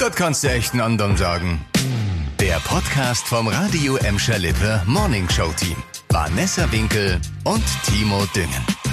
Das kannst du echt einen anderen sagen. Der Podcast vom Radio Emscher Lippe Morning Show Team. Vanessa Winkel und Timo Düngen.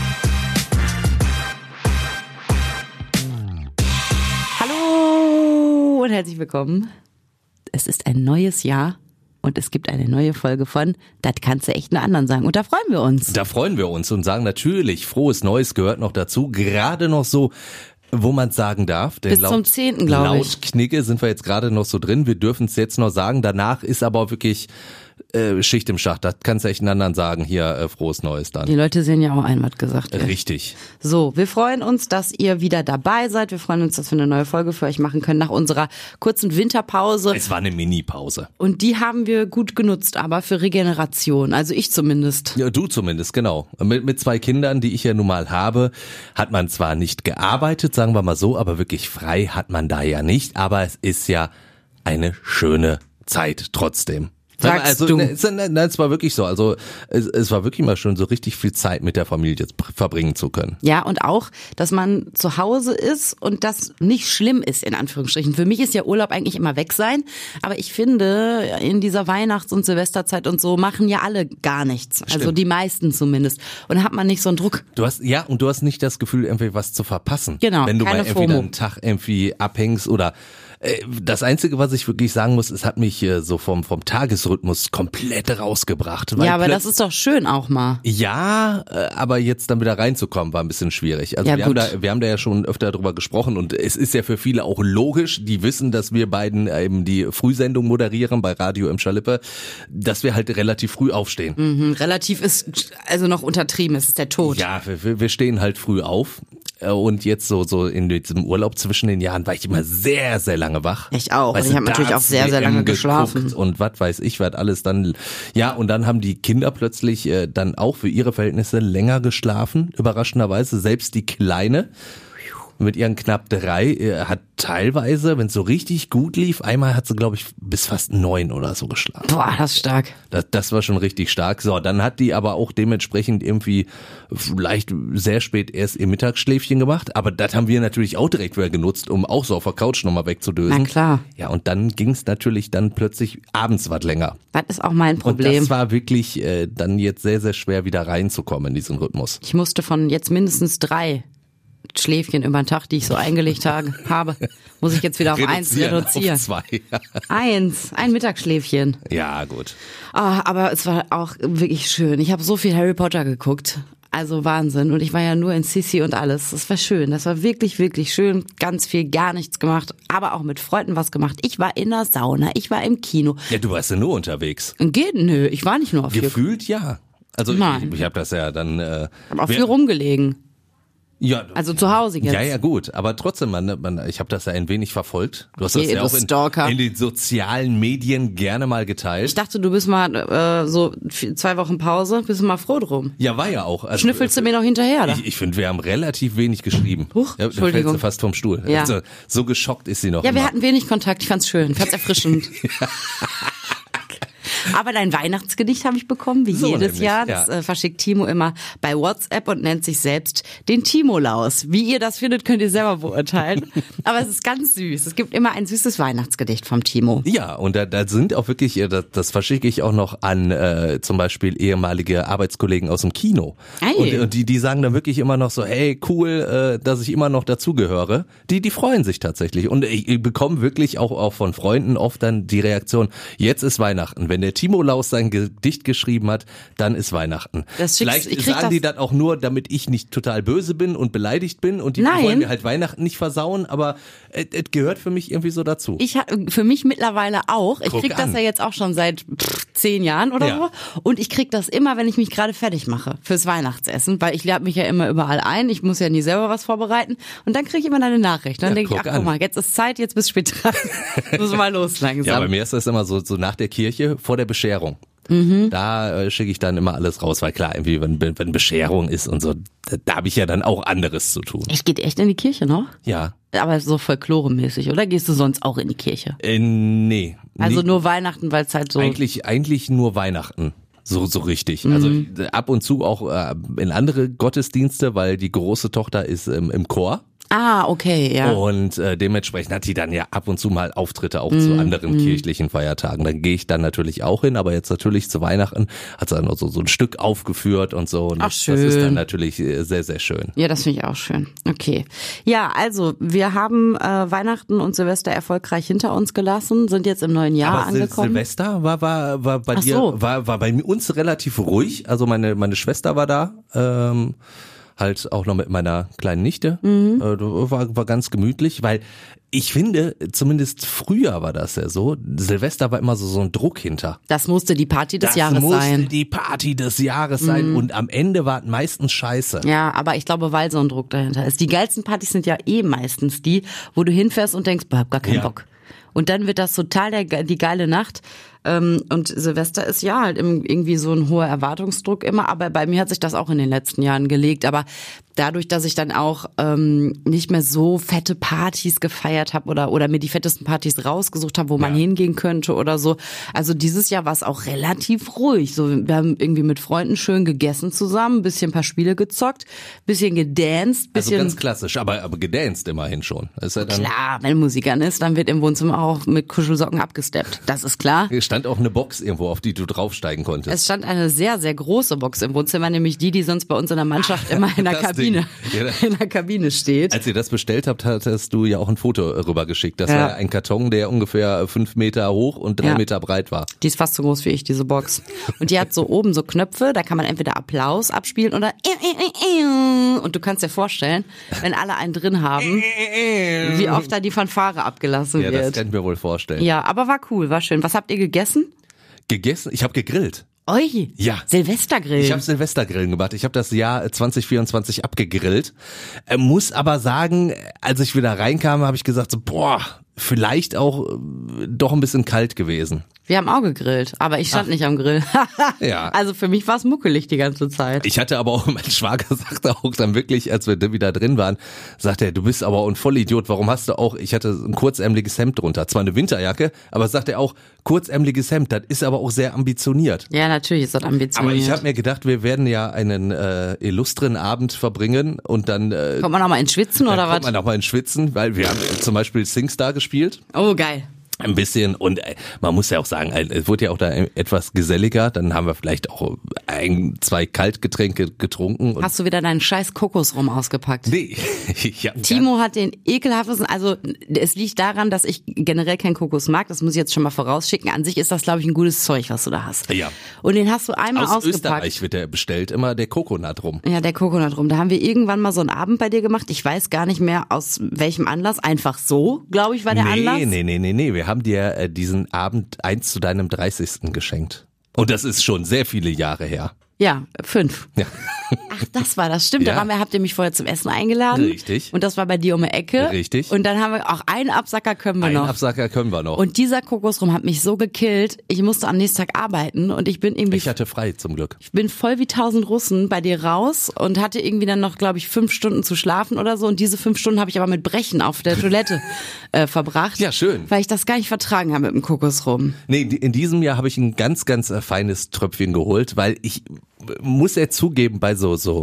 Hallo und herzlich willkommen. Es ist ein neues Jahr und es gibt eine neue Folge von Das kannst du echt einen anderen sagen. Und da freuen wir uns. Da freuen wir uns und sagen natürlich, frohes Neues gehört noch dazu. Gerade noch so, wo man es sagen darf. Denn bis zum 10., glaube ich. Laut Knigge sind wir jetzt gerade noch so drin. Wir dürfen es jetzt noch sagen. Danach ist aber wirklich Schicht im Schacht. Das kannst du echt einen anderen sagen. Hier, frohes Neues dann. Die Leute sehen ja auch ein, was gesagt wird. Richtig. So, wir freuen uns, dass ihr wieder dabei seid. Wir freuen uns, dass wir eine neue Folge für euch machen können nach unserer kurzen Winterpause. Es war eine Mini-Pause. Und die haben wir gut genutzt, aber für Regeneration. Also ich zumindest. Ja, du zumindest, genau. Mit 2 Kindern, die ich ja nun mal habe, hat man zwar nicht gearbeitet, sagen wir mal so, aber wirklich frei hat man da ja nicht. Aber es ist ja eine schöne Zeit trotzdem. Sagst also, du? Es war wirklich so. Also es war wirklich mal schön, so richtig viel Zeit mit der Familie verbringen zu können. Ja, und auch, dass man zu Hause ist und das nicht schlimm ist, in Anführungsstrichen. Für mich ist ja Urlaub eigentlich immer weg sein, aber ich finde, in dieser Weihnachts- und Silvesterzeit und so machen ja alle gar nichts. Stimmt. Also die meisten zumindest. Und da hat man nicht so einen Druck. Du hast nicht das Gefühl, irgendwie was zu verpassen. Genau, wenn du keine mal irgendwie FOMO. einen Tag irgendwie abhängst oder das Einzige, was ich wirklich sagen muss, es hat mich so vom Tagesrhythmus komplett rausgebracht. Weil Ja, aber das ist doch schön auch mal. Ja, aber jetzt dann wieder reinzukommen war ein bisschen schwierig. Also Ja, wir haben da ja schon öfter drüber gesprochen und es ist ja für viele auch logisch, die wissen, dass wir beiden eben die Frühsendung moderieren bei Radio Emscher Lippe, dass wir halt relativ früh aufstehen. Relativ ist also noch untertrieben, es ist der Tod. Ja, wir stehen halt früh auf. Und jetzt so in diesem Urlaub zwischen den Jahren war ich immer sehr, sehr lange wach. Ich auch. Weißt Und ich du, habe natürlich auch sehr, sehr lange Darts-WM geschlafen. geguckt und was weiß ich, was alles dann. Ja, und dann haben die Kinder plötzlich dann auch für ihre Verhältnisse länger geschlafen, überraschenderweise. Selbst die Kleine mit ihren knapp 3 hat teilweise, wenn es so richtig gut lief, einmal hat sie, glaube ich, bis fast 9 oder so geschlafen. Boah, das ist stark. Das war schon richtig stark. So, dann hat die aber auch dementsprechend irgendwie vielleicht sehr spät erst ihr Mittagsschläfchen gemacht. Aber das haben wir natürlich auch direkt wieder genutzt, um auch so auf der Couch nochmal wegzudösen. Na klar. Ja, und dann ging es natürlich dann plötzlich abends was länger. Das ist auch mein Und Problem. das war wirklich dann jetzt sehr, sehr schwer wieder reinzukommen in diesen Rhythmus. Ich musste von jetzt mindestens 3 Schläfchen über den Tag, die ich so eingelegt habe, muss ich jetzt wieder auf 1 reduzieren. Auf 2. 1, ein Mittagsschläfchen. Ja, gut. Aber es war auch wirklich schön. Ich habe so viel Harry Potter geguckt. Also Wahnsinn. Und ich war ja nur in Sissi und alles. Das war schön. Das war wirklich, wirklich schön. Ganz viel gar nichts gemacht. Aber auch mit Freunden was gemacht. Ich war in der Sauna. Ich war im Kino. Ja, du warst ja nur unterwegs. Nö, ich war nicht nur auf Gefühlt ja. Also Nein. ich habe das ja dann... Hab auch viel rumgelegen. Ja, Also zu Hause jetzt. Ja, gut, aber trotzdem, ich habe das ja ein wenig verfolgt. Du hast Okay, das ja du auch Stalker. in den sozialen Medien gerne mal geteilt. Ich dachte, du bist mal so 2 Wochen Pause, bist du mal froh drum. Ja, war ja auch. Also, Schnüffelst du mir noch hinterher, da? Ich finde, wir haben relativ wenig geschrieben. Huch, ja, dann fällst Entschuldigung. du fast vom Stuhl. Ja. Also, so geschockt ist sie noch Ja, wir immer. hatten wenig Kontakt. Ich fand's schön, fand's erfrischend. Aber dein Weihnachtsgedicht habe ich bekommen, wie So jedes nämlich, Jahr. ja. Das verschickt Timo immer bei WhatsApp und nennt sich selbst den Timolaus. Wie ihr das findet, könnt ihr selber beurteilen. Aber es ist ganz süß. Es gibt immer ein süßes Weihnachtsgedicht vom Timo. Ja, und da sind auch wirklich, das verschicke ich auch noch an zum Beispiel ehemalige Arbeitskollegen aus dem Kino. Ei. Und die sagen dann wirklich immer noch so, hey, cool, dass ich immer noch dazugehöre. Die freuen sich tatsächlich. Und ich bekomme wirklich auch von Freunden oft dann die Reaktion, jetzt ist Weihnachten. Wenn der Timolaus sein Gedicht geschrieben hat, dann ist Weihnachten. Vielleicht sagen die das auch nur, damit ich nicht total böse bin und beleidigt bin und die Nein. wollen mir halt Weihnachten nicht versauen, aber es gehört für mich irgendwie so dazu. Für mich mittlerweile auch. Ich Guck krieg das an. ja jetzt auch schon seit 10 Jahren oder Ja. so. Und ich krieg das immer, wenn ich mich gerade fertig mache fürs Weihnachtsessen, weil ich lade mich ja immer überall ein. Ich muss ja nie selber was vorbereiten. Und dann krieg ich immer eine Nachricht. Dann denke ich, guck ach an. guck mal, jetzt ist Zeit, jetzt bist du spät dran. Muss mal los langsam. Ja, bei mir ist das immer so nach der Kirche, vor der Bescherung. Da schicke ich dann immer alles raus, weil klar, irgendwie, wenn Bescherung ist und so, da habe ich ja dann auch anderes zu tun. Ich geht echt in die Kirche noch? Ja. Aber so folkloremäßig, oder gehst du sonst auch in die Kirche? Nee. Also Nee. nur Weihnachten, weil es halt so... Eigentlich nur Weihnachten. So richtig. Also ab und zu auch in andere Gottesdienste, weil die große Tochter ist im Chor. Ah, okay, ja. Und dementsprechend hat die dann ja ab und zu mal Auftritte auch zu anderen kirchlichen Feiertagen. Da gehe ich dann natürlich auch hin, aber jetzt natürlich zu Weihnachten hat sie dann noch so ein Stück aufgeführt und so. Und Ach, das schön. ist dann natürlich sehr, sehr schön. Ja, das finde ich auch schön. Okay. Ja, also wir haben Weihnachten und Silvester erfolgreich hinter uns gelassen, sind jetzt im neuen Jahr Aber angekommen. Silvester war bei Ach dir, so. war bei uns relativ ruhig. Also meine Schwester war da, halt auch noch mit meiner kleinen Nichte. War ganz gemütlich, weil ich finde, zumindest früher war das ja so, Silvester war immer so ein Druck hinter. Das musste die Party des Jahres Das musste sein. die Party des Jahres sein und am Ende war es meistens scheiße. Ja, aber ich glaube, weil so ein Druck dahinter ist. Die geilsten Partys sind ja meistens die, wo du hinfährst und denkst, boah, hab gar keinen Ja. Bock. Und dann wird das total die geile Nacht. Und Silvester ist ja halt irgendwie so ein hoher Erwartungsdruck immer. Aber bei mir hat sich das auch in den letzten Jahren gelegt. Aber dadurch, dass ich dann auch nicht mehr so fette Partys gefeiert habe oder mir die fettesten Partys rausgesucht habe, wo man hingehen könnte oder so. Also dieses Jahr war es auch relativ ruhig. So, wir haben irgendwie mit Freunden schön gegessen zusammen, bisschen ein paar Spiele gezockt, bisschen gedanced, Also bisschen... ganz klassisch, aber gedanced immerhin schon. Ist ja dann, Klar, wenn Musik an ist, dann wird im Wohnzimmer auch mit Kuschelsocken abgesteppt. Das ist klar. stand auch eine Box irgendwo, auf die du draufsteigen konntest. Es stand eine sehr, sehr große Box im Wohnzimmer, nämlich die sonst bei uns in der Mannschaft immer in der das Kabine, Ding. Ja. in der Kabine steht. Als ihr das bestellt habt, hattest du ja auch ein Foto rübergeschickt. Das Ja. war ein Karton, der ungefähr 5 Meter hoch und 3 Ja. Meter breit war. Die ist fast so groß wie ich, diese Box. Und die hat so oben so Knöpfe, da kann man entweder Applaus abspielen oder und du kannst dir vorstellen, wenn alle einen drin haben, wie oft da die Fanfare abgelassen Ja, das wird. kann ich mir wohl vorstellen. Ja, aber war cool, war schön. Was habt ihr gegessen? Gegessen? Ich habe gegrillt. Oi, Ja. Silvestergrill. Ich habe Silvestergrillen gemacht. Ich habe das Jahr 2024 abgegrillt. Muss aber sagen, als ich wieder reinkam, habe ich gesagt, so, boah, vielleicht auch doch ein bisschen kalt gewesen. Wir haben auch gegrillt, aber ich stand nicht am Grill. Ja. Also für mich war es muckelig die ganze Zeit. Ich hatte aber auch, mein Schwager sagte auch dann wirklich, als wir wieder drin waren, sagte er, du bist aber auch ein Vollidiot, warum hast du auch, ich hatte ein kurzärmeliges Hemd drunter, zwar eine Winterjacke, aber sagt er auch, kurzärmeliges Hemd, das ist aber auch sehr ambitioniert. Ja, natürlich ist das ambitioniert. Aber ich habe mir gedacht, wir werden ja einen illustren Abend verbringen und dann Kommt man auch mal ins Schwitzen oder kommt was? man auch mal ins Schwitzen, weil wir haben zum Beispiel SingStar gespielt. Oh, geil. Ein bisschen und man muss ja auch sagen, es wurde ja auch da etwas geselliger, dann haben wir vielleicht auch 2 Kaltgetränke getrunken. Und Hast du wieder deinen scheiß Kokosrum ausgepackt? nee, ja, Timo hat den ekelhaftesten, also es liegt daran, dass ich generell keinen Kokos mag, das muss ich jetzt schon mal vorausschicken. An sich ist das, glaube ich, ein gutes Zeug, was du da hast. Ja. Und den hast du einmal Aus ausgepackt. Österreich wird der bestellt, immer der Coconut rum. Ja, der Coconut rum. Da haben wir irgendwann mal so einen Abend bei dir gemacht. Ich weiß gar nicht mehr aus welchem Anlass. Einfach so, glaube ich, war der Anlass. Nee. Wir haben dir diesen Abend 1 zu deinem 30. geschenkt. Und das ist schon sehr viele Jahre her. Ja, 5. Ja. Ach, das war das. Stimmt, Ja. habt ihr mich vorher zum Essen eingeladen. Richtig. Und das war bei dir um die Ecke. Richtig. Und dann haben wir auch einen Absacker können wir Einen noch. Absacker können wir noch. Und dieser Kokosrum hat mich so gekillt. Ich musste am nächsten Tag arbeiten und ich bin irgendwie, ich hatte frei zum Glück. ich bin voll wie 1000 Russen bei dir raus und hatte irgendwie dann noch, glaube ich, 5 Stunden zu schlafen oder so. Und diese 5 Stunden habe ich aber mit Brechen auf der Toilette verbracht. Ja, schön. Weil ich das gar nicht vertragen habe mit dem Kokosrum. Nee, in diesem Jahr habe ich ein ganz, ganz feines Tröpfchen geholt, weil ich muss ja zugeben, bei so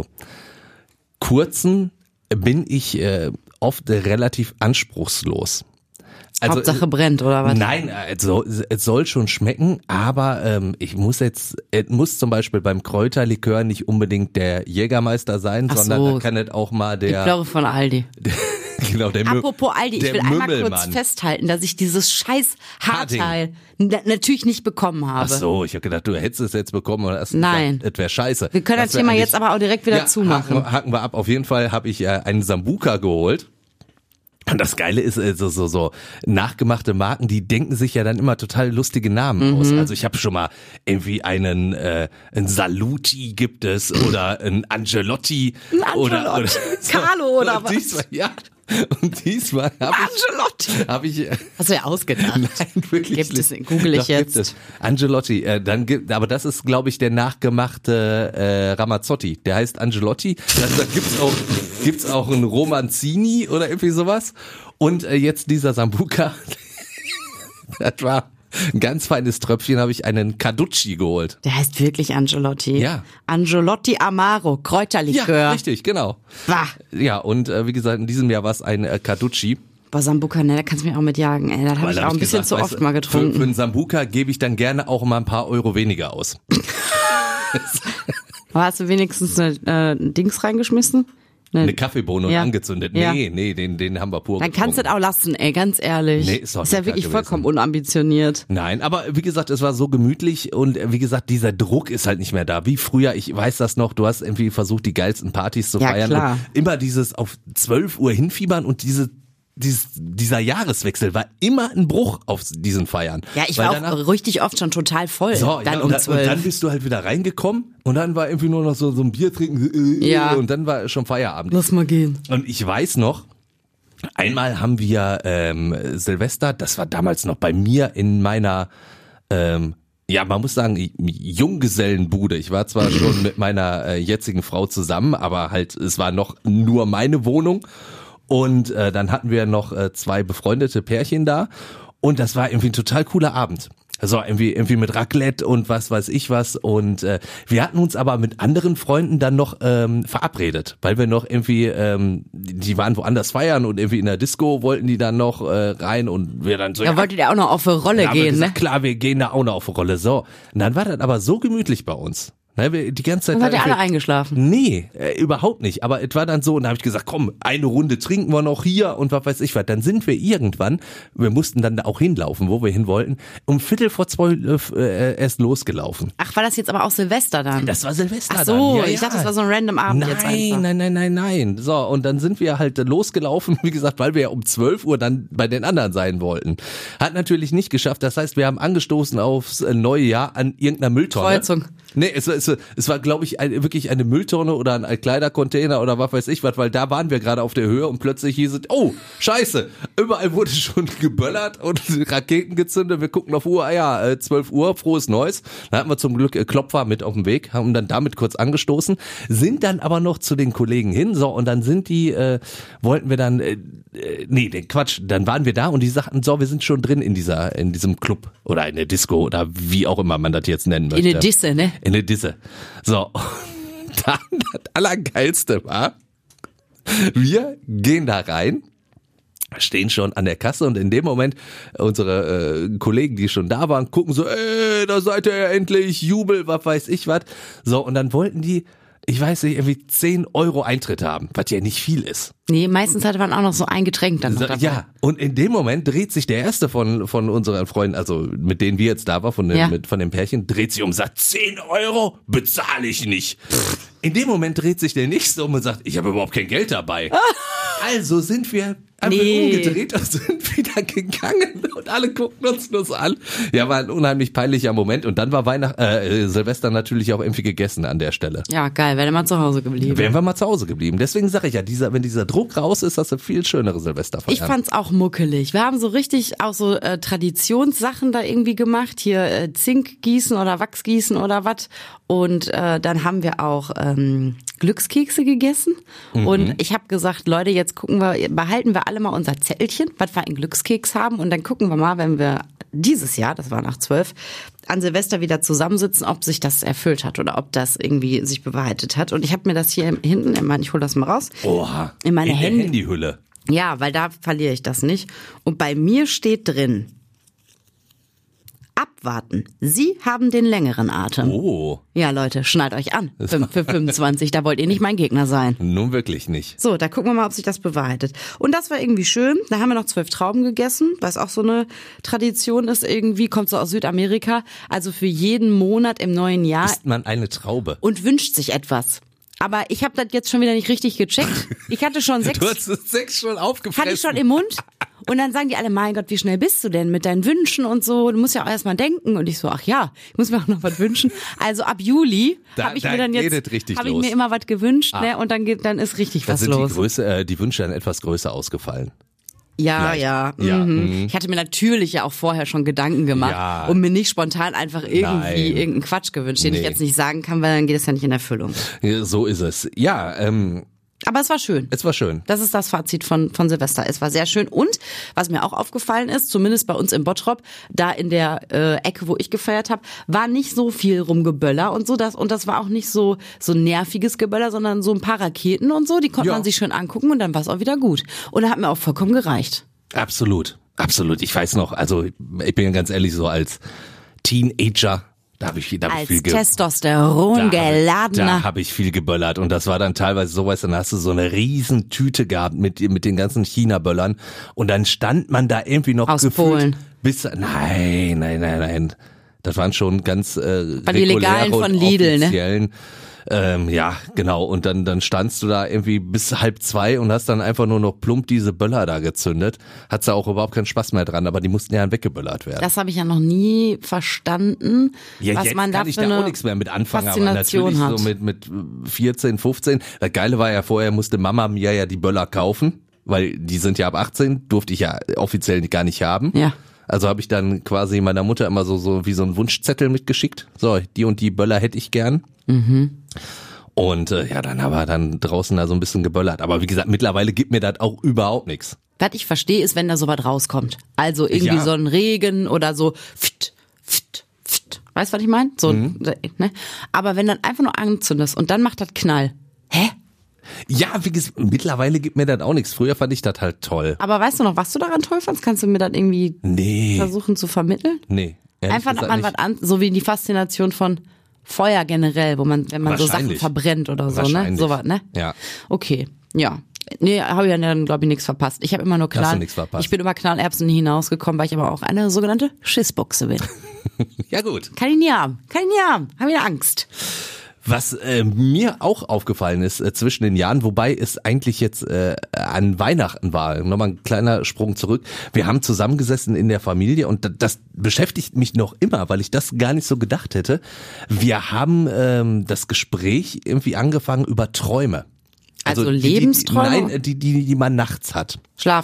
kurzen bin ich oft relativ anspruchslos. Also, Hauptsache brennt, oder was? Nein, also es soll schon schmecken, aber es muss zum Beispiel beim Kräuterlikör nicht unbedingt der Jägermeister sein, Ach sondern so. da kann es auch mal Ich der, glaube von Aldi. genau, der Apropos Aldi, ich der will einmal kurz Mümmelmann. festhalten, dass ich dieses scheiß Harding. Haarteil natürlich nicht bekommen habe. Ach so, ich habe gedacht, du hättest es jetzt bekommen oder hast Nein. gesagt, es wäre scheiße. Wir können das Thema jetzt aber auch direkt wieder zumachen. Haken wir ab. Auf jeden Fall habe ich einen Sambuca geholt. Und das Geile ist, so nachgemachte Marken, die denken sich ja dann immer total lustige Namen aus. Also ich habe schon mal irgendwie einen Saluti gibt es oder ein Angelotti. Oder Carlo oder und was? Diesmal, ja. Und diesmal Angelotti. habe ich Hast du ja ausgedacht. Nein, wirklich Gibt es, nicht. google ich Doch, gibt jetzt. es. Angelotti, aber das ist, glaube ich, der nachgemachte Ramazzotti. Der heißt Angelotti. Da gibt's auch einen Romanzini oder irgendwie sowas. Und jetzt dieser Sambuca. Das war ein ganz feines Tröpfchen, habe ich einen Carducci geholt. Der heißt wirklich Angelotti. Ja. Angelotti Amaro, Kräuterlikör. Ja, richtig, genau. Bah. Ja, und wie gesagt, in diesem Jahr war es ein Carducci. Boah, Sambuca, ne, da kannst du mich auch mit jagen, ey. Das habe ich auch ein bisschen zu oft mal getrunken. Für einen Sambuca gebe ich dann gerne auch mal ein paar Euro weniger aus. Aber hast du wenigstens eine Dings reingeschmissen? Eine Kaffeebohne und Ja. angezündet. Ja. Nee, den haben wir pur Dann kannst du das auch lassen, ey, ganz ehrlich. Nee, ist doch ja lecker wirklich gewesen. vollkommen unambitioniert. Nein, aber wie gesagt, es war so gemütlich und wie gesagt, dieser Druck ist halt nicht mehr da. Wie früher, ich weiß das noch, du hast irgendwie versucht, die geilsten Partys zu Ja, feiern. klar. Und immer dieses auf 12 Uhr hinfiebern und dieser Jahreswechsel war immer ein Bruch auf diesen Feiern. Ja, ich Weil war danach- auch richtig oft schon total voll. So, dann ja, um und 12. dann bist du halt wieder reingekommen und dann war irgendwie nur noch so ein Bier trinken Ja. und dann war schon Feierabend. Lass mal gehen. Und ich weiß noch, einmal haben wir Silvester, das war damals noch bei mir in meiner, ja, man muss sagen, Junggesellenbude. Ich war zwar schon mit meiner jetzigen Frau zusammen, aber halt, es war noch nur meine Wohnung. Und dann hatten wir noch 2 befreundete Pärchen da. Und das war irgendwie ein total cooler Abend. Also irgendwie mit Raclette und was weiß ich was. Und wir hatten uns aber mit anderen Freunden dann noch verabredet, weil wir noch irgendwie, die waren woanders feiern und irgendwie in der Disco wollten die dann noch rein und wir dann so. Da wolltet ihr auch noch auf eine Rolle haben wir gehen, gesagt, ne? klar, wir gehen da auch noch auf eine Rolle. So. Und dann war das aber so gemütlich bei uns. Ne, wir die ganze Zeit Dann seid ihr da alle irgendwie- eingeschlafen. Nee, überhaupt nicht. Aber es war dann so, und da habe ich gesagt, komm, eine Runde trinken wir noch hier und was weiß ich was. Dann sind wir irgendwann, wir mussten dann da auch hinlaufen, wo wir hin wollten, um 11:45 erst losgelaufen. Ach, war das jetzt aber auch Silvester dann? Das war Silvester Ach so, dann. Ja, ich dachte, das war so ein random Abend jetzt einfach. Nein. So, und dann sind wir halt losgelaufen, wie gesagt, weil wir ja um 12 Uhr dann bei den anderen sein wollten. Hat natürlich nicht geschafft. Das heißt, wir haben angestoßen aufs neue Jahr an irgendeiner Mülltonne. Kreuzung. Nee, es war, glaube ich, wirklich eine Mülltonne oder ein Altkleidercontainer oder was weiß ich was, weil da waren wir gerade auf der Höhe und plötzlich hieß es, oh, scheiße, überall wurde schon geböllert und Raketen gezündet, wir gucken auf Uhr, ja, 12 Uhr, frohes Neues. Dann hatten wir zum Glück Klopfer mit auf dem Weg, haben dann damit kurz angestoßen, sind dann aber noch zu den Kollegen hin, so, und dann sind die, wollten wir dann, dann waren wir da und die sagten, so, wir sind schon drin in diesem Club oder in der Disco oder wie auch immer man das jetzt nennen möchte. In der Disse, ne? In der Disse. So, und dann das Allergeilste war, wir gehen da rein, stehen schon an der Kasse und in dem Moment unsere Kollegen, die schon da waren, gucken so, da seid ihr ja endlich, Jubel, was weiß ich was. So, und dann wollten die, ich weiß nicht, irgendwie 10 Euro Eintritt haben, was ja nicht viel ist. Nee, meistens hatte man auch noch so ein Getränk dann noch dabei. Ja, und in dem Moment dreht sich der erste von unseren Freunden, also mit denen wir jetzt da waren, von dem Pärchen, dreht sich um und sagt, 10 Euro bezahle ich nicht. In dem Moment dreht sich der Nächste um und sagt, ich habe überhaupt kein Geld dabei. Also sind wir einfach umgedreht und sind wieder gegangen und alle guckten uns nur so an. Ja, war ein unheimlich peinlicher Moment und dann war Silvester natürlich auch irgendwie gegessen an der Stelle. Ja, geil, wäre mal zu Hause geblieben. Wären wir mal zu Hause geblieben. Deswegen sage ich ja, wenn dieser Druck raus ist, hast du viel schönere Silvesterfeiern. Ich fand's auch muckelig. Wir haben so richtig auch so Traditionssachen da irgendwie gemacht. Hier Zink gießen oder Wachs gießen oder was. Und dann haben wir auch Glückskekse gegessen. Und ich habe gesagt, Leute, jetzt behalten wir alle mal unser Zettelchen, was wir in Glückskeks haben. Und dann gucken wir mal, wenn wir dieses Jahr, das war nach 12, an Silvester wieder zusammensitzen, ob sich das erfüllt hat oder ob das irgendwie sich bewahrheitet hat. Und ich habe mir das hier hinten, ich hole das mal raus. Oha, in meine der Handyhülle. Ja, weil da verliere ich das nicht. Und bei mir steht drin, abwarten. Sie haben den längeren Atem. Oh, Ja, Leute, schnallt euch an. Für 25, da wollt ihr nicht mein Gegner sein. nun wirklich nicht. So, da gucken wir mal, ob sich das bewahrheitet. Und das war irgendwie schön. Da haben wir noch 12 Trauben gegessen, was auch so eine Tradition ist irgendwie, kommt so aus Südamerika. Also für jeden Monat im neuen Jahr Isst man eine Traube? und wünscht sich etwas. Aber ich habe das jetzt schon wieder nicht richtig gecheckt. Ich hatte schon 6. Du hast das 6 schon aufgefressen. Hatte ich schon im Mund. Und dann sagen die alle, mein Gott, wie schnell bist du denn mit deinen Wünschen und so? Du musst ja auch erst mal denken. Und ich so, ach ja, ich muss mir auch noch was wünschen. Also ab Juli habe ich mir dann jetzt, habe ich mir immer was gewünscht, ne? Und dann ist richtig Da was sind los. die Wünsche dann etwas größer ausgefallen. Ja, Vielleicht. ja. Ja, Mhm. Ich hatte mir natürlich ja auch vorher schon Gedanken gemacht Ja. und mir nicht spontan einfach Nein. irgendeinen Quatsch gewünscht, den ich Nee. jetzt nicht sagen kann, weil dann geht es ja nicht in Erfüllung. So ist es. Ja, Aber es war schön. Es war schön. Das ist das Fazit von Silvester. Es war sehr schön. Und was mir auch aufgefallen ist, zumindest bei uns in Bottrop, da in der Ecke, wo ich gefeiert habe, war nicht so viel Rumgeböller und so. Und das war auch nicht so nerviges Geböller, sondern so ein paar Raketen und so. Die konnte man sich schön angucken und dann war es auch wieder gut. Und das hat mir auch vollkommen gereicht. Absolut. Ich weiß noch, also ich bin ganz ehrlich, so als Teenager, da habe ich viel Testosteron geladener. Da habe ich viel geböllert und das war dann teilweise so, weißt du, dann hast du so eine riesen Tüte gehabt mit den ganzen China-Böllern und dann stand man da irgendwie noch aus gefühlt Polen. Nein. Das waren schon ganz bei die legalen von Lidl, ne? Ja, genau. Und dann standst du da irgendwie bis 1:30 und hast dann einfach nur noch plump diese Böller da gezündet. Hat's da auch überhaupt keinen Spaß mehr dran, aber die mussten ja weggeböllert werden. Das habe ich ja noch nie verstanden, ja, was jetzt man da kann ich für da auch nichts mehr mit anfangen, aber Faszination natürlich hat. so mit 14, 15. Das Geile war ja, vorher musste Mama mir ja die Böller kaufen, weil die sind ja ab 18, durfte ich ja offiziell gar nicht haben. Ja. Also habe ich dann quasi meiner Mutter immer so wie so einen Wunschzettel mitgeschickt. So, die und die Böller hätte ich gern. Mhm. Und dann haben wir dann draußen da so ein bisschen geböllert. Aber wie gesagt, mittlerweile gibt mir das auch überhaupt nichts. Was ich verstehe, ist, wenn da sowas rauskommt. Also irgendwie so ein Regen oder so. Weißt du, was ich meine? So, ne? Aber wenn dann einfach nur anzündest und dann macht das Knall. Hä? Ja, wie gesagt, mittlerweile gibt mir das auch nichts. Früher fand ich das halt toll. Aber weißt du noch, was du daran toll fandst? Kannst du mir das irgendwie versuchen zu vermitteln? Nee. Einfach, dass man was an, so wie die Faszination von Feuer generell, wenn man so Sachen verbrennt oder so, ne? Sowas, ne? Ja. Okay, ja. Nee, habe ich ja dann, glaube ich, nichts verpasst. Ich habe immer nur ich bin über Knallerbsen hinausgekommen, weil ich aber auch eine sogenannte Schissbuchse bin. Ja gut. Kann ich nie haben. Hab ich Angst. Was mir auch aufgefallen ist zwischen den Jahren, wobei es eigentlich jetzt an Weihnachten war, nochmal ein kleiner Sprung zurück. Wir haben zusammengesessen in der Familie und das beschäftigt mich noch immer, weil ich das gar nicht so gedacht hätte. Wir haben das Gespräch irgendwie angefangen über Träume. Also Lebensträume? Nein, die man nachts hat.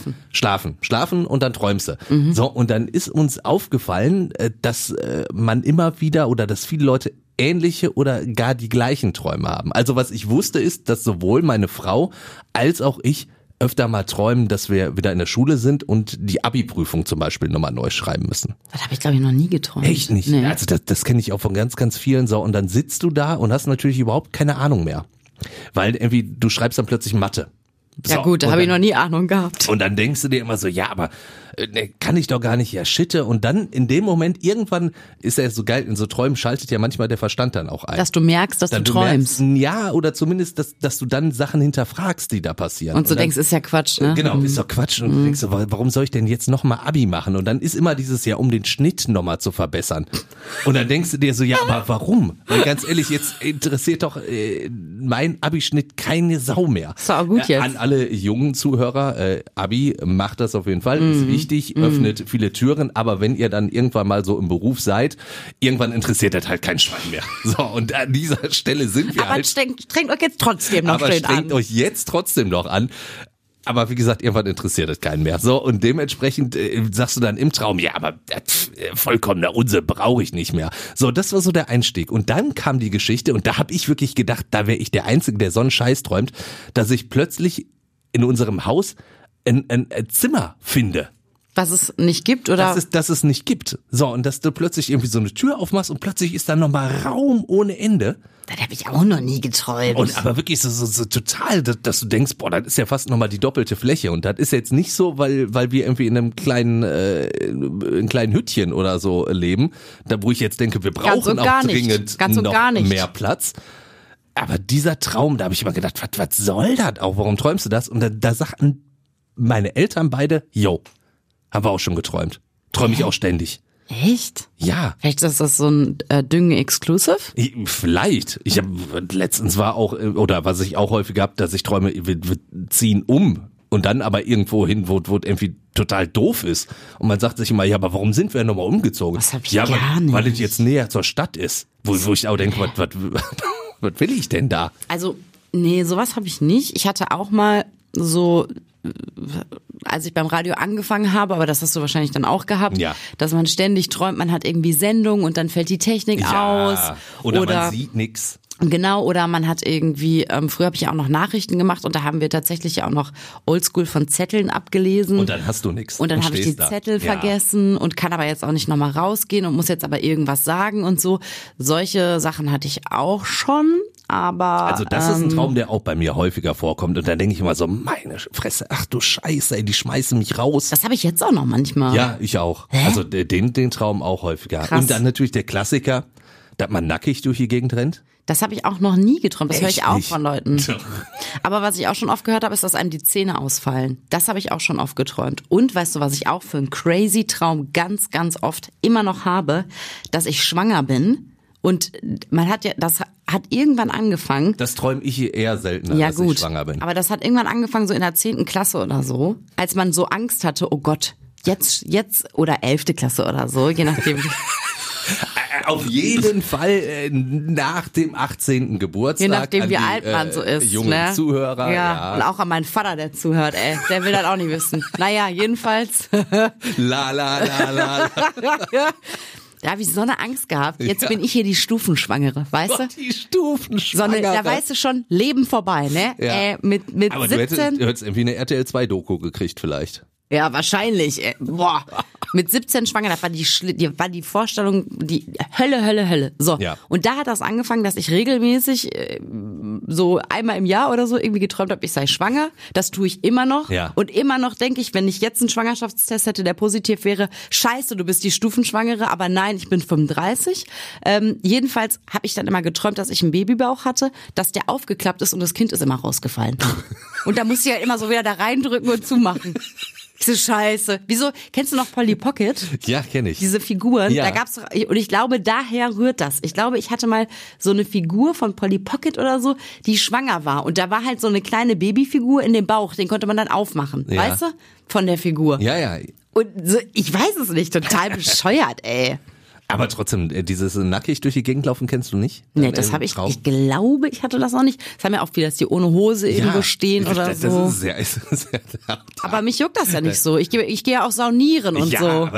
Schlafen und dann träumst du. Mhm. So, und dann ist uns aufgefallen, dass man immer wieder oder dass viele Leute ähnliche oder gar die gleichen Träume haben. Also was ich wusste ist, dass sowohl meine Frau als auch ich öfter mal träumen, dass wir wieder in der Schule sind und die Abi-Prüfung zum Beispiel nochmal neu schreiben müssen. Das habe ich, glaube ich, noch nie geträumt. Echt nicht? Nee. Also das kenne ich auch von ganz, ganz vielen. So, und dann sitzt du da und hast natürlich überhaupt keine Ahnung mehr. Weil irgendwie, du schreibst dann plötzlich Mathe. So, ja gut, da habe ich noch nie Ahnung gehabt. Und dann denkst du dir immer so, ja, aber kann ich doch gar nicht, ja Schitte. Und dann in dem Moment, irgendwann ist ja so geil, in so Träumen schaltet ja manchmal der Verstand dann auch ein. Dass du merkst, dass du träumst. Ja, oder zumindest, dass du dann Sachen hinterfragst, die da passieren. Und so denkst, ist ja Quatsch, ne? Genau, ist doch Quatsch. Und du denkst so, warum soll ich denn jetzt nochmal Abi machen? Und dann ist immer dieses, ja, um den Schnitt nochmal zu verbessern. Und dann denkst du dir so, ja, aber warum? Und ganz ehrlich, jetzt interessiert doch mein Abi-Schnitt keine Sau mehr. Ist doch auch gut jetzt. An alle jungen Zuhörer, Abi, macht das auf jeden Fall, ist wichtig, öffnet viele Türen, aber wenn ihr dann irgendwann mal so im Beruf seid, irgendwann interessiert das halt kein Schwein mehr. So, und an dieser Stelle sind wir aber halt. strengt euch jetzt trotzdem noch schön an. Aber strengt euch jetzt trotzdem noch an. Aber wie gesagt, irgendwann interessiert es keinen mehr. So, und dementsprechend sagst du dann im Traum, ja, aber vollkommener Unsinn, brauche ich nicht mehr. So, das war so der Einstieg. Und dann kam die Geschichte und da habe ich wirklich gedacht, da wäre ich der Einzige, der so einen Scheiß träumt, dass ich plötzlich in unserem Haus ein Zimmer finde. Was es nicht gibt, oder? Dass es nicht gibt. So, und dass du plötzlich irgendwie so eine Tür aufmachst und plötzlich ist da nochmal Raum ohne Ende. Das habe ich auch noch nie geträumt. Und aber wirklich so total, dass du denkst, boah, das ist ja fast nochmal die doppelte Fläche. Und das ist jetzt nicht so, weil wir irgendwie in einem kleinen Hüttchen oder so leben, da wo ich jetzt denke, wir brauchen auch dringend noch mehr Platz. Aber dieser Traum, da habe ich immer gedacht, was soll das auch? Warum träumst du das? Und da sagten meine Eltern beide, yo, haben wir auch schon geträumt. Träume ich auch ständig. Echt? Ja. Vielleicht ist das so ein Düngen-Exclusive? Vielleicht. Ich habe letztens war auch, oder was ich auch häufig habe, dass ich träume, wir ziehen um. Und dann aber irgendwo hin, wo irgendwie total doof ist. Und man sagt sich immer, ja, aber warum sind wir nochmal umgezogen? Das hab ich gar nicht. Weil es jetzt näher zur Stadt ist. Wo ich auch denke, was will ich denn da? Also, nee, sowas habe ich nicht. Ich hatte auch mal so, als ich beim Radio angefangen habe, aber das hast du wahrscheinlich dann auch gehabt, ja, dass man ständig träumt, man hat irgendwie Sendung und dann fällt die Technik aus. Oder man sieht nix. Genau, oder man hat irgendwie, früher habe ich ja auch noch Nachrichten gemacht und da haben wir tatsächlich ja auch noch Oldschool von Zetteln abgelesen. Und dann hast du nichts. Und dann habe ich die Zettel vergessen und kann aber jetzt auch nicht nochmal rausgehen und muss jetzt aber irgendwas sagen und so. Solche Sachen hatte ich auch schon, aber... Also das ist ein Traum, der auch bei mir häufiger vorkommt und dann denke ich immer so, meine Fresse, ach du Scheiße, ey, die schmeißen mich raus. Das habe ich jetzt auch noch manchmal. Ja, ich auch. Hä? Also den Traum auch häufiger. Krass. Und dann natürlich der Klassiker, dass man nackig durch die Gegend rennt. Das habe ich auch noch nie geträumt. Das höre ich Echt auch nicht? von Leuten. Doch. Aber was ich auch schon oft gehört habe, ist, dass einem die Zähne ausfallen. Das habe ich auch schon oft geträumt. Und weißt du, was ich auch für einen crazy Traum ganz, ganz oft immer noch habe, dass ich schwanger bin. Und man hat ja, das hat irgendwann angefangen. Das träume ich eher seltener, Ja dass gut, ich schwanger bin. aber das hat irgendwann angefangen so in der 10. Klasse oder so, als man so Angst hatte, oh Gott, jetzt oder 11. Klasse oder so, je nachdem. Auf jeden Fall nach dem 18. Geburtstag. Je nachdem, an wie die, alt man so ist. Jungen Ne? Zuhörer. Ja, und auch an meinen Vater, der zuhört, ey. Der will das auch nicht wissen. Naja, jedenfalls. La la la la. Da habe ich so eine Angst gehabt. Jetzt bin ich hier die Stufenschwangere, weißt du? Die Stufen So eine, da weißt du schon, Leben vorbei, ne? Ja. Mit Aber du 17. hättest irgendwie eine RTL 2 Doku gekriegt vielleicht. Ja, wahrscheinlich. Boah. Mit 17 schwanger, das war die Vorstellung, die Hölle. So. Ja. Und da hat das angefangen, dass ich regelmäßig so einmal im Jahr oder so irgendwie geträumt habe, ich sei schwanger. Das tue ich immer noch. Ja. Und immer noch denke ich, wenn ich jetzt einen Schwangerschaftstest hätte, der positiv wäre, scheiße, du bist die Stufenschwangere, aber nein, ich bin 35. Jedenfalls habe ich dann immer geträumt, dass ich einen Babybauch hatte, dass der aufgeklappt ist und das Kind ist immer rausgefallen. Und da musste ich halt immer so wieder da reindrücken und zumachen. Diese Scheiße. Wieso? Kennst du noch Polly Pocket? Ja, kenne ich. Diese Figuren, Ja. da gab's doch, und ich glaube, daher rührt das. Ich glaube, ich hatte mal so eine Figur von Polly Pocket oder so, die schwanger war. Und da war halt so eine kleine Babyfigur in dem Bauch, den konnte man dann aufmachen. Ja. Weißt du? Von der Figur. Ja. Und so, ich weiß es nicht, total bescheuert, ey. Aber trotzdem, dieses nackig durch die Gegend laufen kennst du nicht? Nee, das habe ich, ich glaube, ich hatte das noch nicht. Das haben ja auch viele, dass die ohne Hose irgendwo stehen oder das so. ist sehr Aber mich juckt das ja nicht so. Ich gehe ja auch saunieren und ja, so. aber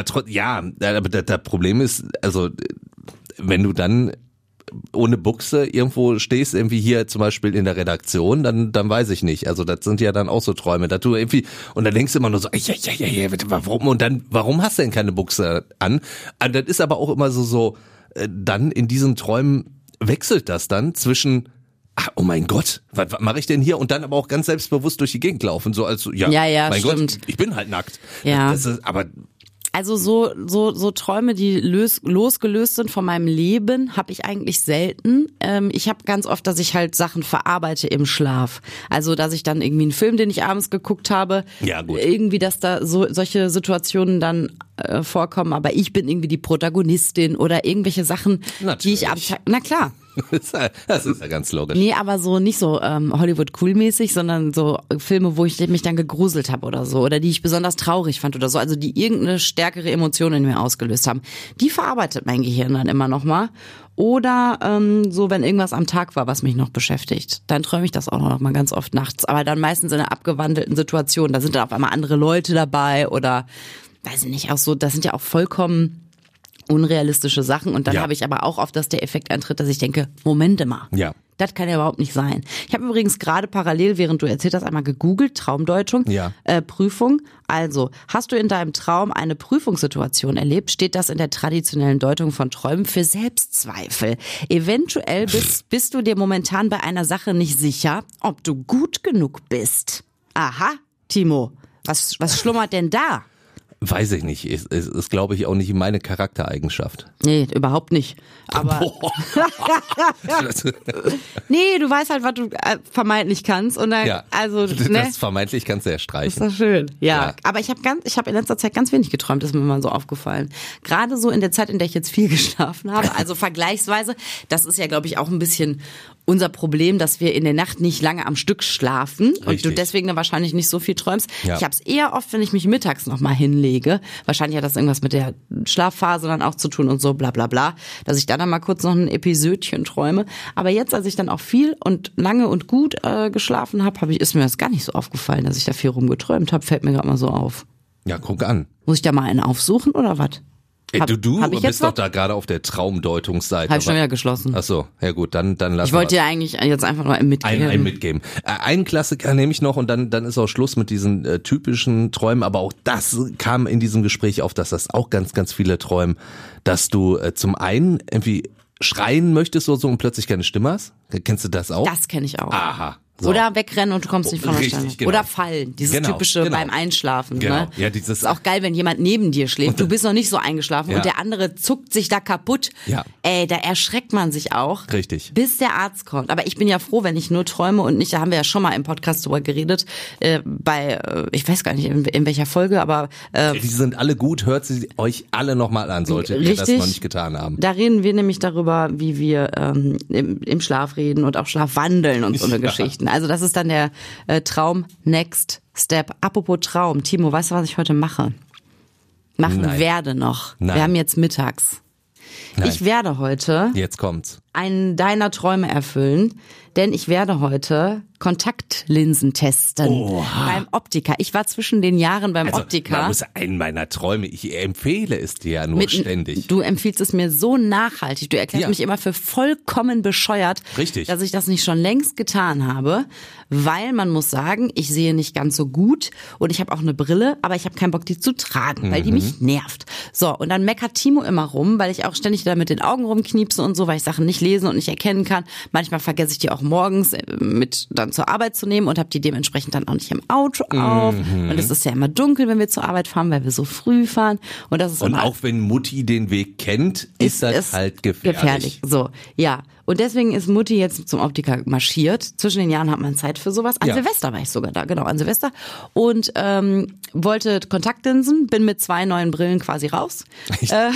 das Problem ist, also wenn du dann ohne Buchse irgendwo stehst, irgendwie hier zum Beispiel in der Redaktion, dann weiß ich nicht. Also das sind ja dann auch so Träume, dass du irgendwie, und dann denkst du immer nur so, ja, warum? Und dann, warum hast du denn keine Buchse an? Und das ist aber auch immer so, dann in diesen Träumen wechselt das dann zwischen, ach, oh mein Gott, was mache ich denn hier? Und dann aber auch ganz selbstbewusst durch die Gegend laufen, so als, ja mein stimmt. Gott, ich bin halt nackt. Ja. Das ist, aber Also so Träume, die losgelöst sind von meinem Leben, habe ich eigentlich selten. Ich habe ganz oft, dass ich halt Sachen verarbeite im Schlaf. Also dass ich dann irgendwie einen Film, den ich abends geguckt habe, Ja, gut. irgendwie, dass da solche Situationen dann vorkommen. Aber ich bin irgendwie die Protagonistin oder irgendwelche Sachen, die ich am Tag. Na klar. das ist ja ganz logisch. Nee, aber so nicht so Hollywood-cool-mäßig, sondern so Filme, wo ich mich dann gegruselt habe oder so. Oder die ich besonders traurig fand oder so. Also die irgendeine stärkere Emotion in mir ausgelöst haben. Die verarbeitet mein Gehirn dann immer noch mal. Oder so, wenn irgendwas am Tag war, was mich noch beschäftigt. Dann träume ich das auch noch mal ganz oft nachts. Aber dann meistens in einer abgewandelten Situation. Da sind dann auf einmal andere Leute dabei oder, weiß ich nicht, auch so, das sind ja auch vollkommen unrealistische Sachen. Und dann habe ich aber auch oft, dass der Effekt eintritt, dass ich denke, Momente mal. Ja. Das kann ja überhaupt nicht sein. Ich habe übrigens gerade parallel, während du erzählt hast, einmal gegoogelt, Traumdeutung, Ja. Prüfung. Also, hast du in deinem Traum eine Prüfungssituation erlebt, steht das in der traditionellen Deutung von Träumen für Selbstzweifel. Eventuell bist du dir momentan bei einer Sache nicht sicher, ob du gut genug bist. Aha, Timo, was schlummert denn da? Weiß ich nicht. Ist glaube ich, auch nicht meine Charaktereigenschaft. Nee, überhaupt nicht. Aber nee, du weißt halt, was du vermeintlich kannst und dann, Ja, also, das ne? vermeintlich kannst du ja Ist streichen. doch schön. Ja. Ja. Aber ich habe in letzter Zeit ganz wenig geträumt, ist mir mal so aufgefallen. Gerade so in der Zeit, in der ich jetzt viel geschlafen habe, also vergleichsweise, das ist ja, glaube ich, auch ein bisschen unser Problem, dass wir in der Nacht nicht lange am Stück schlafen und Richtig. du deswegen dann wahrscheinlich nicht so viel träumst. Ja. Ich habe es eher oft, wenn ich mich mittags noch mal hinlege. Wahrscheinlich hat das irgendwas mit der Schlafphase dann auch zu tun und so, bla bla bla, dass ich dann mal kurz noch ein Episödchen träume. Aber jetzt, als ich dann auch viel und lange und gut geschlafen habe, ist mir das gar nicht so aufgefallen, dass ich da viel rumgeträumt habe. Fällt mir gerade mal so auf. Ja, guck an. Muss ich da mal einen aufsuchen oder was? Du hab ich bist jetzt doch da gerade auf der Traumdeutungsseite. Habe ich schon wieder geschlossen. Ach so, ja gut, dann lass Ich wollte dir eigentlich jetzt einfach nur einen mitgeben. einen mitgeben. Einen Klassiker nehme ich noch und dann ist auch Schluss mit diesen typischen Träumen, aber auch das kam in diesem Gespräch auf, dass das auch ganz, ganz viele träumen, dass du zum einen irgendwie schreien möchtest oder so und plötzlich keine Stimme hast. Kennst du das auch? Das kenne ich auch. Aha. So. Oder wegrennen und du kommst nicht von der Richtig, Stelle. genau. Oder fallen. Dieses typische beim Einschlafen. Genau. Ne? Ja, dieses ist auch geil, wenn jemand neben dir schläft. Du bist noch nicht so eingeschlafen Ja. und der andere zuckt sich da kaputt. Ja. Ey, da erschreckt man sich auch. Richtig. Bis der Arzt kommt. Aber ich bin ja froh, wenn ich nur träume und nicht, da haben wir ja schon mal im Podcast drüber geredet, ich weiß gar nicht in welcher Folge, aber die sind alle gut, hört sie euch alle nochmal an, solltet ihr das noch nicht getan haben. Da reden wir nämlich darüber, wie wir im Schlaf reden und auch Schlafwandeln und so eine Geschichten. Also das ist dann der Traum Next Step. Apropos Traum, Timo, weißt du, was ich heute mache? Nein. Werde noch. Nein. Wir haben jetzt mittags. Nein. Ich werde heute Jetzt kommt's. einen deiner Träume erfüllen, denn ich werde heute Kontaktlinsen testen beim Optiker. Ich war zwischen den Jahren beim Optiker. Das ist einen meiner Träume. Ich empfehle es dir ja nur ständig. Du empfiehlst es mir so nachhaltig. Du erklärst Ja. mich immer für vollkommen bescheuert, Richtig. dass ich das nicht schon längst getan habe, weil man muss sagen, ich sehe nicht ganz so gut und ich habe auch eine Brille, aber ich habe keinen Bock, die zu tragen, weil die mich nervt. So, und dann meckert Timo immer rum, weil ich auch ständig da mit den Augen rumkniepse und so, weil ich Sachen nicht lesen und nicht erkennen kann. Manchmal vergesse ich die auch morgens mit dann zur Arbeit zu nehmen und habe die dementsprechend dann auch nicht im Auto auf. Und es ist ja immer dunkel, wenn wir zur Arbeit fahren, weil wir so früh fahren. Und das ist Und immer auch wenn Mutti den Weg kennt, ist das halt gefährlich. So, ja. Und deswegen ist Mutti jetzt zum Optiker marschiert. Zwischen den Jahren hat man Zeit für sowas. An Ja. Silvester war ich sogar da, genau, an Silvester. Und wollte Kontaktlinsen, bin mit 2 neuen Brillen quasi raus. Ja,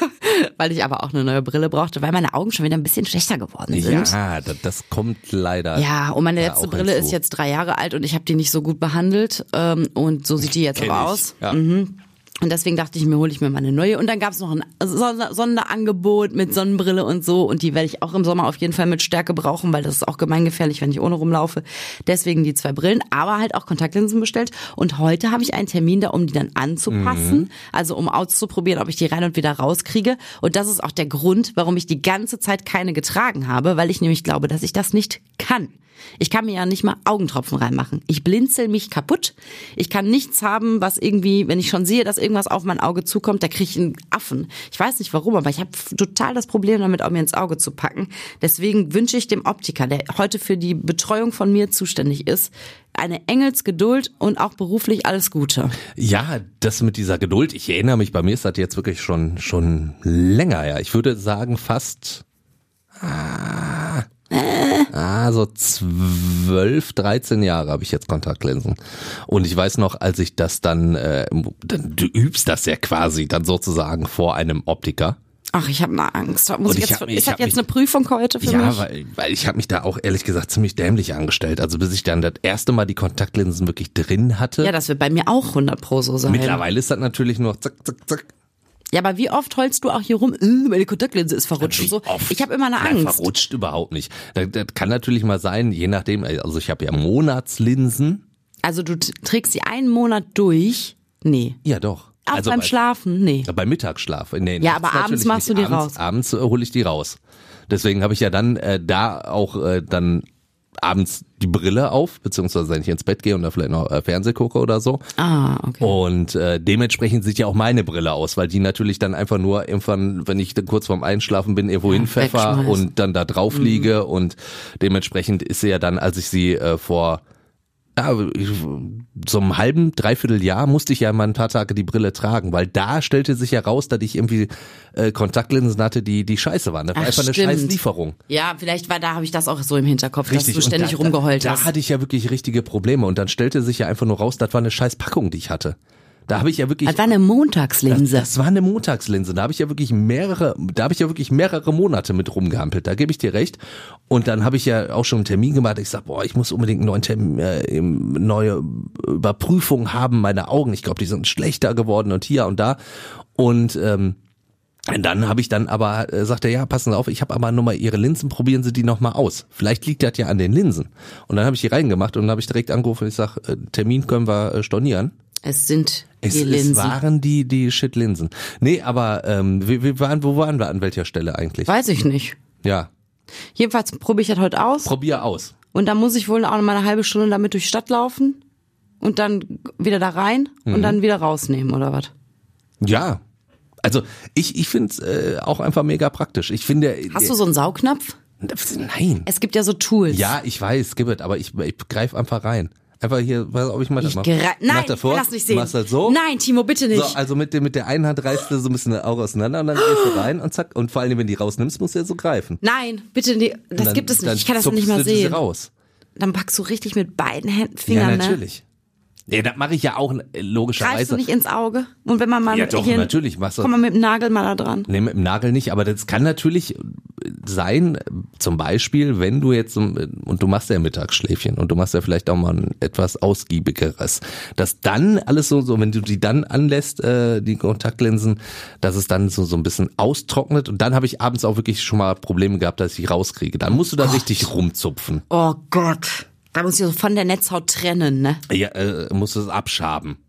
weil ich aber auch eine neue Brille brauchte, weil meine Augen schon wieder ein bisschen schlechter geworden sind. Ja, das kommt leider. Ja, und meine letzte auch Brille hinzu. ist jetzt 3 Jahre alt und ich habe die nicht so gut behandelt. Und so sieht die jetzt Kenn auch ich. aus. Ja. Und deswegen dachte ich mir, hole ich mir mal eine neue. Und dann gab es noch ein Sonderangebot mit Sonnenbrille und so. Und die werde ich auch im Sommer auf jeden Fall mit Stärke brauchen, weil das ist auch gemeingefährlich, wenn ich ohne rumlaufe. Deswegen die 2 Brillen, aber halt auch Kontaktlinsen bestellt. Und heute habe ich einen Termin da, um die dann anzupassen. Also um auszuprobieren, ob ich die rein und wieder rauskriege. Und das ist auch der Grund, warum ich die ganze Zeit keine getragen habe, weil ich nämlich glaube, dass ich das nicht kann. Ich kann mir ja nicht mal Augentropfen reinmachen. Ich blinzel mich kaputt. Ich kann nichts haben, was irgendwie, wenn ich schon sehe, dass irgendwas auf mein Auge zukommt, da kriege ich einen Affen. Ich weiß nicht warum, aber ich habe total das Problem damit, auch mir ins Auge zu packen. Deswegen wünsche ich dem Optiker, der heute für die Betreuung von mir zuständig ist, eine Engelsgeduld und auch beruflich alles Gute. Ja, das mit dieser Geduld, ich erinnere mich, bei mir ist das jetzt wirklich schon länger her. Ich würde sagen fast so 12, 13 Jahre habe ich jetzt Kontaktlinsen. Und ich weiß noch, als ich das dann du übst das ja quasi dann sozusagen vor einem Optiker. Ach, ich habe mal Angst. Ist das ich hab jetzt eine Prüfung heute für Ja, mich? weil ich habe mich da auch ehrlich gesagt ziemlich dämlich angestellt. Also bis ich dann das erste Mal die Kontaktlinsen wirklich drin hatte. Ja, das wird bei mir auch 100% so sein. Mittlerweile ist das natürlich nur zack, zack, zack. Ja, aber wie oft heulst du auch hier rum, meine Kontaktlinse ist verrutscht und so. Oft? Ich habe immer eine Angst. Nein, verrutscht überhaupt nicht. Das kann natürlich mal sein, je nachdem, also ich habe ja Monatslinsen. Also du trägst sie einen Monat durch? Nee. Ja, doch. Auch Also beim Schlafen? Nee. Beim Mittagsschlaf. Nee, Ja, nachts aber abends natürlich machst nicht. du die raus. Abends hole ich die raus. Deswegen habe ich ja dann da auch dann abends die Brille auf, beziehungsweise wenn ich ins Bett gehe und da vielleicht noch Fernseh gucke oder so. Ah, okay. Und dementsprechend sieht ja auch meine Brille aus, weil die natürlich dann einfach nur irgendwann, wenn ich dann kurz vorm Einschlafen bin, irgendwo hinpfeffer wegschmeißen. und dann da drauf liege und dementsprechend ist sie ja dann, als ich sie vor so einem halben, dreiviertel Jahr musste ich ja mal ein paar Tage die Brille tragen, weil da stellte sich ja raus, dass ich irgendwie Kontaktlinsen hatte, die scheiße waren. Das war einfach eine scheiß Lieferung. Ja, vielleicht da habe ich das auch so im Hinterkopf, dass du Und ständig rumgeheult da hast. hatte ich ja wirklich richtige Probleme und dann stellte sich ja einfach nur raus, das war eine scheiß Packung, die ich hatte. Da habe ich ja wirklich. Das war eine Montagslinse. Das war eine Montagslinse. Da habe ich ja wirklich mehrere Monate mit rumgehampelt. Da gebe ich dir recht. Und dann habe ich ja auch schon einen Termin gemacht. Ich sag, ich muss unbedingt einen neue Überprüfung haben, meine Augen. Ich glaube, die sind schlechter geworden und hier und da. Und dann habe ich dann aber, sagt er, ja, passen Sie auf, ich habe aber nochmal Ihre Linsen, probieren Sie die nochmal aus. Vielleicht liegt das ja an den Linsen. Und dann habe ich die reingemacht und dann habe ich direkt angerufen und ich sag, Termin können wir stornieren. Es sind Es die Linsen. waren die Shit-Linsen. Nee, aber wo waren wir an welcher Stelle eigentlich? Weiß ich nicht. Ja, Jedenfalls probiere ich das heute aus. probier aus. Und dann muss ich wohl auch noch mal eine halbe Stunde damit durch die Stadt laufen und dann wieder da rein und dann wieder rausnehmen, oder was? Ja, also ich finde es auch einfach mega praktisch. Ich finde... Hast du so einen Saugnapf? Nein. Es gibt ja so Tools. Ja, ich weiß, gib es, aber ich greif einfach rein. Einfach hier, weiß ob ich mal das mache. Nein, davor, lass nicht sehen. Machst das so. Nein, Timo, bitte nicht. So, also mit der einen Hand reißt du so ein bisschen die Augen auseinander und dann gehst du rein und zack. Und vor allem, wenn du die rausnimmst, musst du ja so greifen. Nein, bitte nicht. Das Dann- gibt es nicht. dann Ich kann das nicht mal zupfst du sie sehen. raus. Dann packst du richtig mit beiden Händen Fingern, Ja, natürlich. Ja, das mache ich ja auch ne? Greifst logischerweise. du nicht ins Auge? Und wenn man mal Ja, doch, hier, natürlich machst du. komm mal mit dem Nagel mal da dran. Nee, mit dem Nagel nicht, aber das kann natürlich sein, zum Beispiel, wenn du jetzt, und du machst ja Mittagsschläfchen und du machst ja vielleicht auch mal ein etwas ausgiebigeres, dass dann alles so, wenn du die dann anlässt, die Kontaktlinsen, dass es dann so ein bisschen austrocknet und dann habe ich abends auch wirklich schon mal Probleme gehabt, dass ich die rauskriege. Dann musst du da richtig rumzupfen. Oh Gott. Da muss ich so von der Netzhaut trennen, ne? Ja, musst du es abschaben.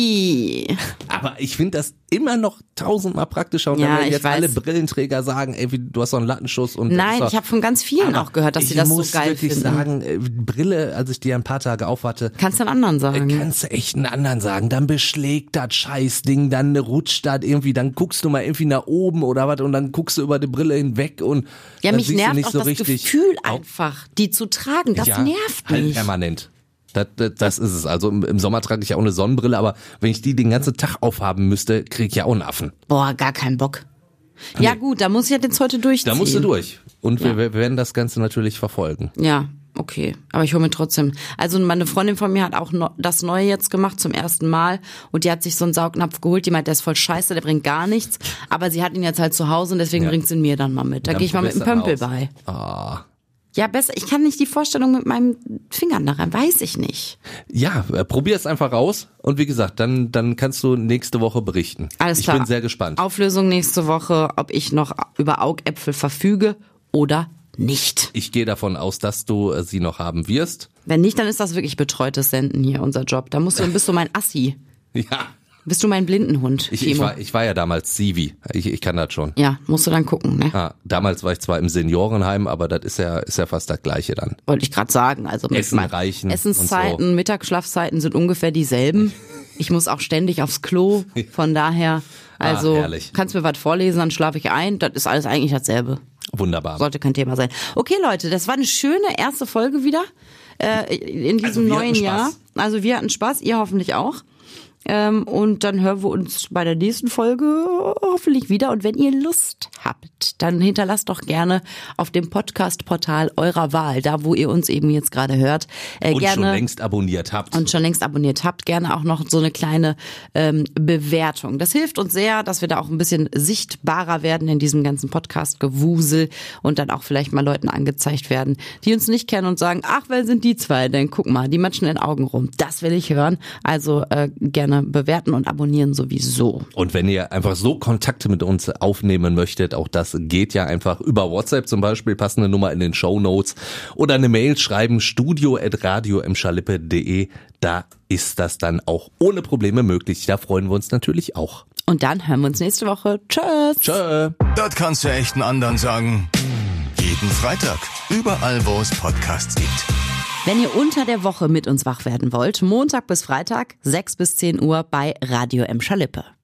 Aber ich finde das immer noch 1000-mal praktischer und Ja, dann werden ich jetzt weiß. alle Brillenträger sagen, ey, du hast doch einen Lattenschuss und Nein, ich habe von ganz vielen auch gehört, dass sie das so geil Ich muss wirklich finden. sagen, Brille, als ich die ein paar Tage aufhatte, Kannst du einen anderen sagen? kannst du echt einen anderen sagen, dann beschlägt das Scheißding, dann rutscht das irgendwie, dann guckst du mal irgendwie nach oben oder was und dann guckst du über die Brille hinweg und Ja, dann mich siehst du nervt nicht auch so das richtig. Gefühl einfach, die zu tragen. Das Ja, nervt halt mich. permanent. Das ist es. Also im Sommer trage ich ja auch eine Sonnenbrille, aber wenn ich die den ganzen Tag aufhaben müsste, kriege ich ja auch einen Affen. Boah, gar keinen Bock. Ja gut, da muss ich jetzt heute durchziehen. Da musst du durch. Und Ja. wir werden das Ganze natürlich verfolgen. Ja, okay. Aber ich hole mir trotzdem. Also meine Freundin von mir hat auch das Neue jetzt gemacht zum ersten Mal und die hat sich so einen Saugnapf geholt. Die meint, der ist voll scheiße, der bringt gar nichts. Aber sie hat ihn jetzt halt zu Hause und deswegen Ja. bringt sie ihn mir dann mal mit. Da Dann gehe ich mal mit dem probierst Pömpel du bei. Ah. Ja, besser. Ich kann nicht die Vorstellung mit meinem Fingern da rein. Weiß ich nicht. Ja, probier es einfach raus. Und wie gesagt, dann kannst du nächste Woche berichten. Alles klar. Ich bin sehr gespannt. Auflösung nächste Woche, ob ich noch über Augäpfel verfüge oder nicht. Ich gehe davon aus, dass du sie noch haben wirst. Wenn nicht, dann ist das wirklich betreutes Senden hier, unser Job. Da bist du mein Assi. Ja. Bist du mein Blindenhund, Ich Timo? war ja damals Sivi. Ich kann das schon. Ja, musst du dann gucken, ne? Ah, damals war ich zwar im Seniorenheim, aber das ist ja fast das Gleiche dann. Wollte ich gerade sagen. Also mit Essen reichen Essenszeiten, und so. Mittagsschlafzeiten sind ungefähr dieselben. Ich muss auch ständig aufs Klo. Von daher, also herrlich. kannst mir was vorlesen, dann schlafe ich ein. Das ist alles eigentlich dasselbe. Wunderbar. Sollte kein Thema sein. Okay, Leute, das war eine schöne erste Folge wieder in diesem Also wir neuen hatten Jahr. Spaß. Also wir hatten Spaß, ihr hoffentlich auch. Und dann hören wir uns bei der nächsten Folge hoffentlich wieder. Und wenn ihr Lust habt, dann hinterlasst doch gerne auf dem Podcast-Portal eurer Wahl, da wo ihr uns eben jetzt gerade hört, Und gerne schon längst abonniert habt. und schon längst abonniert habt, gerne auch noch so eine kleine Bewertung. Das hilft uns sehr, dass wir da auch ein bisschen sichtbarer werden in diesem ganzen Podcast-Gewusel und dann auch vielleicht mal Leuten angezeigt werden, die uns nicht kennen und sagen, ach, wer sind die zwei denn? Guck mal, die matschen in den Augen rum. Das will ich hören. Also gerne bewerten und abonnieren sowieso. Und wenn ihr einfach so Kontakte mit uns aufnehmen möchtet, auch das geht ja einfach über WhatsApp zum Beispiel, passende Nummer in den Shownotes oder eine Mail schreiben, studio@radioemschalippe.de. Da ist das dann auch ohne Probleme möglich. Da freuen wir uns natürlich auch. Und dann hören wir uns nächste Woche. Tschüss. Tschö. Das kannst du echt einen anderen sagen. Jeden Freitag, überall wo es Podcasts gibt. Wenn ihr unter der Woche mit uns wach werden wollt, Montag bis Freitag, 6 bis 10 Uhr bei Radio Emscher-Lippe.